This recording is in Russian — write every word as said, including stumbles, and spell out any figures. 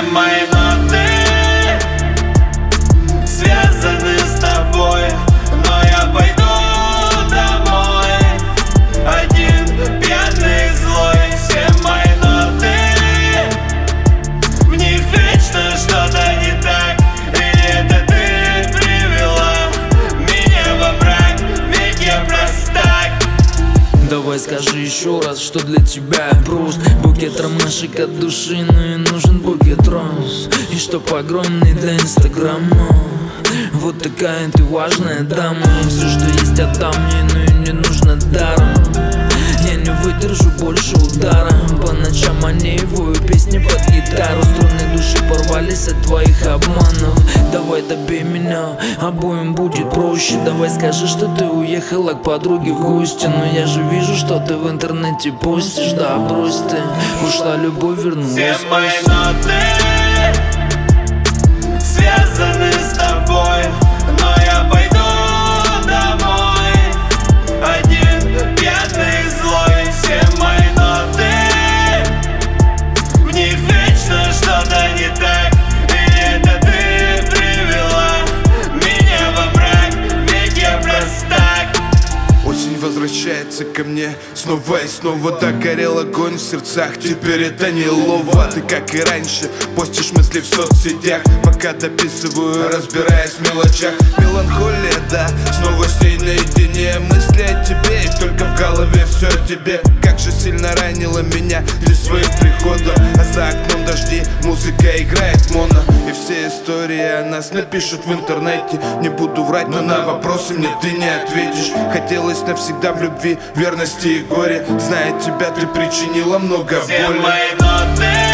мои ноты связаны с тобой, но я пойду домой один, пьяный, злой. Все мои ноты, в них вечно что-то не так. И это ты привела меня во мрак, ведь я простак. Давай скажи еще раз, что для тебя я прост. Букет ромашек от души, но и нужен букет роз. И чтоб огромный для инстаграма. Вот такая ты важная дама. И все, что есть, отдам мне, но и не нужно даром. Я не выдержу больше удара. По ночам маневую песни под гитару. Струны души порвались от твоих обманов. Давай добей меня, обоим будет проще. Давай скажи, что ты уехала к подруге в гости. Но я же вижу, что ты в интернете постишь. Да брось ты, ушла любовь, вернулась. Все мои ноты связаны с тобой, но я пойду домой один, пьяный, злой. Все мои ноты, в них вечно что-то не так. И это ты привела меня во мрак, ведь я простак. Осень возвращается ко мне снова и снова. Так горел огонь в сердцах, теперь это не лова. Ты, как и раньше, постишь мысли в соцсетях, пока дописываю, разбираясь в мелочах. Меланхолия, да, снова с ней наедине. Мысли о тебе, и только в голове все о тебе. Как же сильно ранила меня здесь своим приходом. А за окном дожди, музыка играет моно. И все истории о нас напишут в интернете. Не буду врать, но на вопросы мне ты не ответишь. Хотелось навсегда в любви, верности и горе. Зная тебя, ты причинила много боли. Все мои ноты